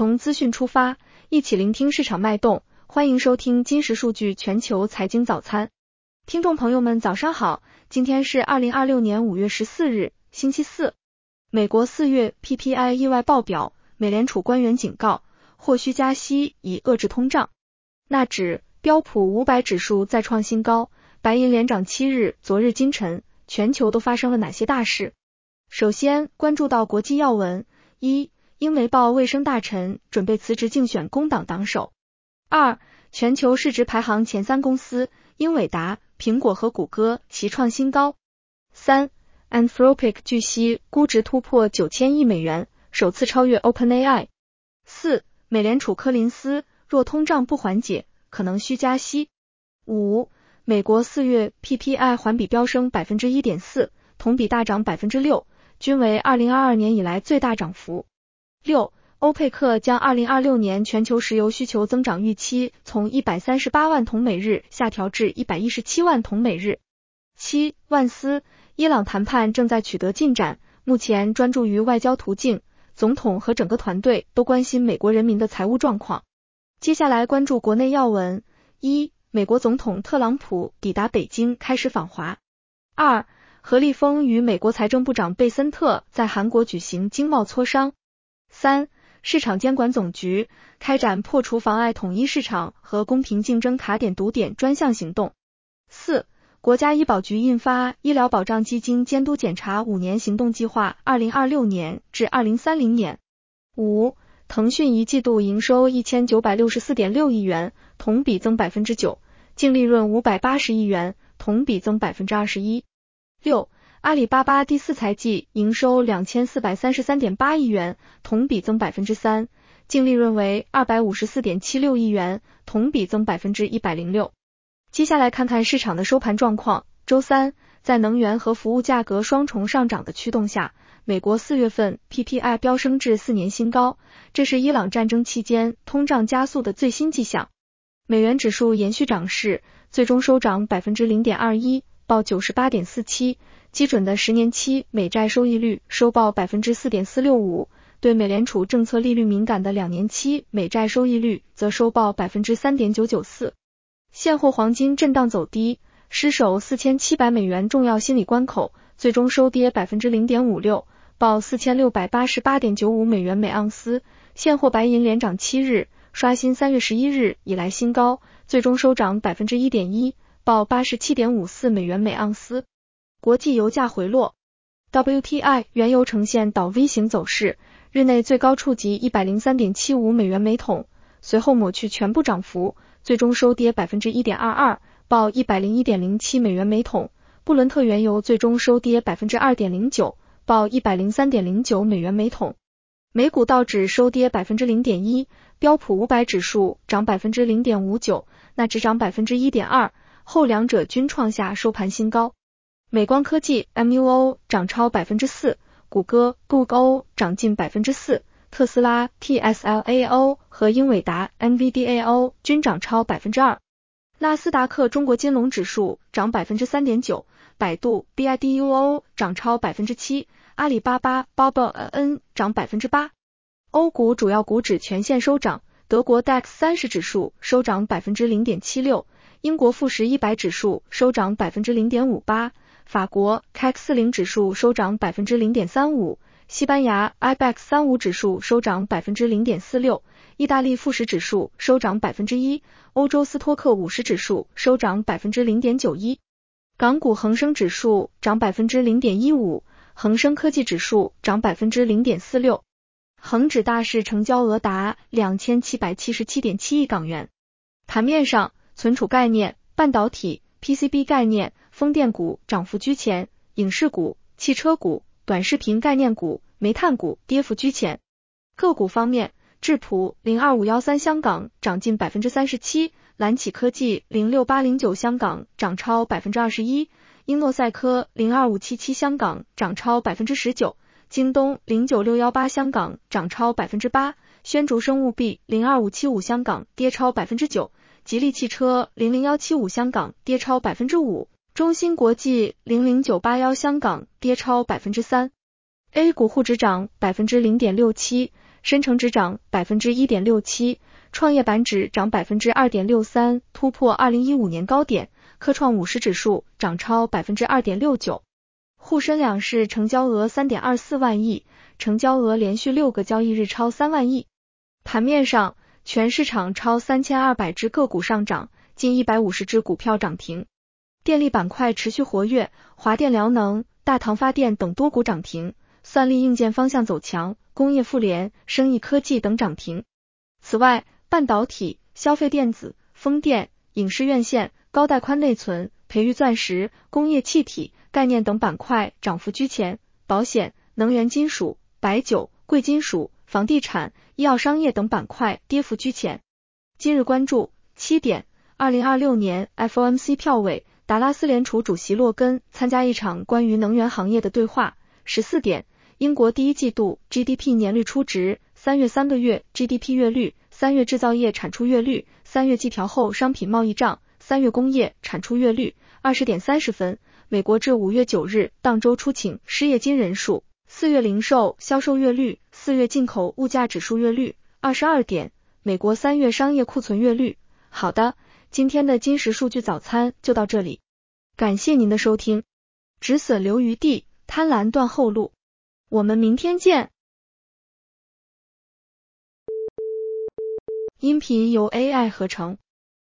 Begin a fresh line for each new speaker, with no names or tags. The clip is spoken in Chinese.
从资讯出发，一起聆听市场脉动。欢迎收听金石数据全球财经早餐。听众朋友们早上好，今天是2026年5月14日，星期四。美国4月 PPI 意外爆表，美联储官员警告，或需加息以遏制通胀。纳指、标普500指数再创新高，白银连涨7日。昨日今晨，全球都发生了哪些大事？首先关注到国际要闻：一、英媒报卫生大臣准备辞职竞选工党党首。二、全球市值排行前3公司，英伟达、苹果和谷歌齐创新高。三、Anthropic 据悉估值突破9000亿美元，首次超越 OpenAI。四、美联储柯林斯，若通胀不缓解，可能需加息。五、美国4月 PPI 环比飙升 1.4%， 同比大涨 6%， 均为2022年以来最大涨幅。六、欧佩克将2026年全球石油需求增长预期从138万桶每日下调至117万桶每日。七、万斯，伊朗谈判正在取得进展，目前专注于外交途径，总统和整个团队都关心美国人民的财务状况。接下来关注国内要闻：一、美国总统特朗普抵达北京开始访华。二、何立峰与美国财政部长贝森特在韩国举行经贸磋商。三、市场监管总局开展破除妨碍统一市场和公平竞争卡点堵点专项行动。四、国家医保局印发医疗保障基金监督检查5年行动计划2026年至2030年。五、腾讯一季度营收 1964.6 亿元，同比增 9%， 净利润580亿元，同比增 21%。六、阿里巴巴第4财季营收 2433.8 亿元，同比增 3%， 净利润为 254.76 亿元，同比增 106%。接下来看看市场的收盘状况。周三，在能源和服务价格双重上涨的驱动下，美国4月份 PPI 飙升至4年新高，这是伊朗战争期间通胀加速的最新迹象。美元指数延续涨势，最终收涨 0.21%， 报 98.47， 基准的10年期美债收益率收报 4.465%， 对美联储政策利率敏感的2年期美债收益率则收报 3.994%。现货黄金震荡走低，失守4700美元重要心理关口，最终收跌 0.56%， 报 4688.95 美元每盎司。现货白银连涨7日，刷新3月11日以来新高，最终收涨 1.1%， 报 87.54 美元每盎司。国际油价回落， WTI 原油呈现倒 V 型走势，日内最高触及 103.75 美元每桶，随后抹去全部涨幅，最终收跌 1.22%， 报 101.07 美元每桶。布伦特原油最终收跌 2.09%， 报 103.09 美元每桶。美股道指收跌 0.1%， 标普500指数涨 0.59%， 纳指涨 1.2%， 后两者均创下收盘新高。美光科技 MUO 涨超 4%， 谷歌 Google 涨近 4%， 特斯拉 TSLAO 和英伟达 NVDAO 均涨超 2%。 纳斯达克中国金龙指数涨 3.9%， 百度 BIDUO 涨超 7%， 阿里巴巴 BABAN 涨 8%。 欧股主要股指全线收涨，德国 DAX 30指数收涨 0.76%， 英国富时100指数收涨 0.58%， 法国 CAC 40指数收涨 0.35%， 西班牙 IBEX 35指数收涨 0.46%， 意大利富时指数收涨 1%， 欧洲斯托克50指数收涨 0.91%。 港股恒生指数涨 0.15%， 恒生科技指数涨 0.46%。 恒指大市成交额达 2777.7 亿港元。盘面上，存储概念、半导体、PCB 概念、风电股涨幅居前，影视股、汽车股、短视频概念股、煤炭股跌幅居前。个股方面，智普02513香港涨近 37%， 蓝启科技06809香港涨超 21%， 英诺赛科02577香港涨超 19%， 京东09618香港涨超 8%， 宣竹生物 B 02575香港跌超 9%， 吉利汽车00175香港跌超 5%， 中芯国际00981香港跌超 3%。A 股沪指涨 0.67%， 深成指涨 1.67%， 创业板指涨 2.63%， 突破2015年高点，科创50指数涨超 2.69%。沪深两市成交额 3.24 万亿，成交额连续6个交易日超3万亿。盘面上，全市场超3200只个股上涨，近150只股票涨停。电力板块持续活跃，华电辽能、大唐发电等多股涨停，算力硬件方向走强，工业富联、生意科技等涨停。此外，半导体、消费电子、风电、影视院线、高带宽内存、培育钻石、工业气体、概念等板块涨幅居前，保险、能源金属、白酒、贵金属、房地产、医药商业等板块跌幅居前。今日关注7点，2026年 FOMC 票委，达拉斯联储主席洛根参加一场关于能源行业的对话。14点，英国第一季度 GDP 年率初值，3月3个月 GDP 月率，3月制造业产出月率，3月季调后商品贸易账，3月工业产出月率。20点30分，美国至5月9日当周出请失业金人数，4月零售销售月率，4月进口物价指数月率。22点，美国3月商业库存月率。好的，今天的金石数据早餐就到这里，感谢您的收听。止损留余地，贪婪断后路。我们明天见。音频由 AI 合成。